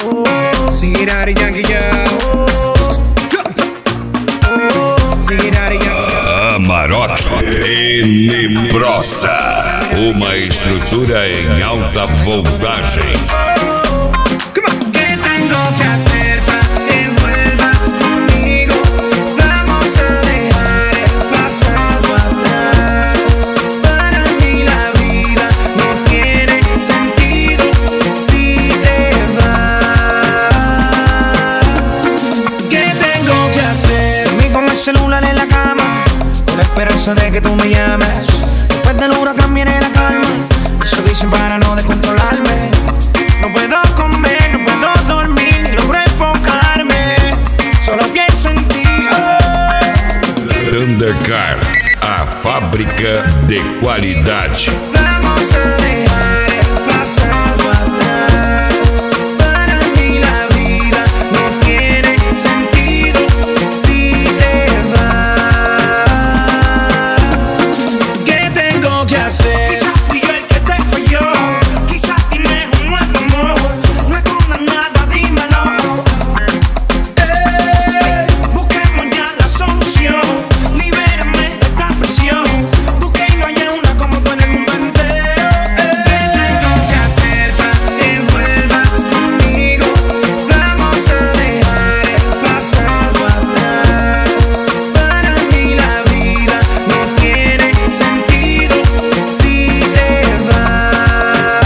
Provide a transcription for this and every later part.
Sigue Daddy Yankee ya. Sigue Daddy Yankee. Amarok Tenebrosa, uma estrutura em alta voltagem. ¿Qué tengo que hacer para que vuelvas conmigo? Vamos a dejar el pasado atrás. Para mí la vida no tiene sentido si te vas. ¿Qué tengo que hacer? Dormí con el celular en la cama, con la esperanza de que tú me llames. Después del huracán viene la calma, eso dicen para no descontrolarme. No puedo comer, no puedo dormir, ni logro enfocarme. Solo pienso en ti. Thundercar, a fábrica de qualidade. Vamos a dejar el pasado atrás. Para mí la vida no tiene sentido si te vas. ¿Qué tengo que hacer? Quizás fui yo el que te falló. Quizás tienes un nuevo amor. No escondas nada, dímelo. Busquemos ya la solución. Libérame de esta presión. Busqué y no hay una como tú en el mundo entero. ¿Qué tengo que hacer para que vuelvas conmigo? Vamos a dejar el pasado atrás. Para mí la vida no tiene sentido si te vas.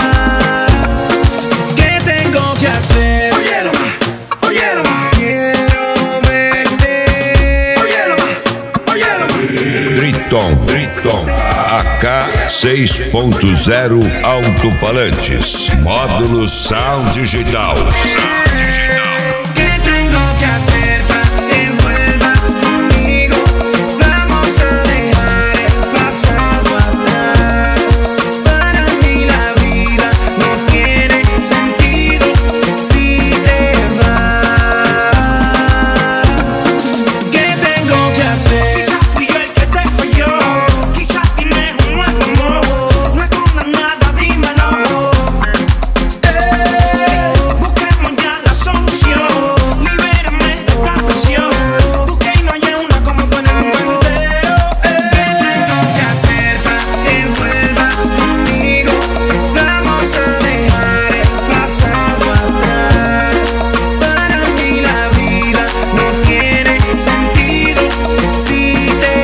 ¿Qué tengo que hacer? Óyelo más, óyelo más. Quiero verte. Óyelo más, óyelo más. Triton AK 6.0 alto-falantes, módulo Sound Digital. ¿Qué tengo que hacer para que vuelvas conmigo? Vamos a dejar el pasado atrás. Para mí la vida no tiene sentido si te vas. ¿Qué tengo que hacer? Quizás fui yo el que te falló. Quizás tienes un nuevo amor. No escondas nada, dímelo. Busquemos ya la solución. Libérame de esta presión. Busqué y no hay una como tú en el mundo entero. ¿Qué tengo que hacer para que vuelvas conmigo? Vamos a dejar el pasado atrás. Para mí la vida no tiene sentido si te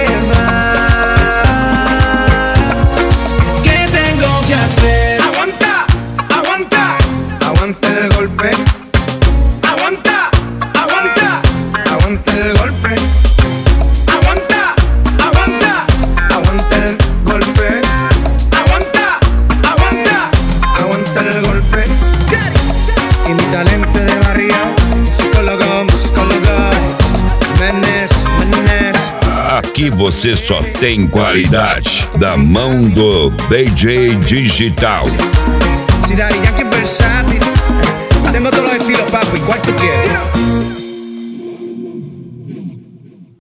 vas. ¿Qué tengo que hacer? Aguanta, aguanta, aguanta el golpe. Aguanta, aguanta, aguanta el golpe. Aguanta, aguanta, aguanta el golpe. Aguanta, aguanta, aguanta el golpe. Y mi talento de barrio, psicólogo, psicólogo. Menes, menes. Aqui você só tem qualidade da mão do DJ Digital. Si Daddy Yankee es versátil, tengo todos los estilos, papi. ¿Cuál tú quieres?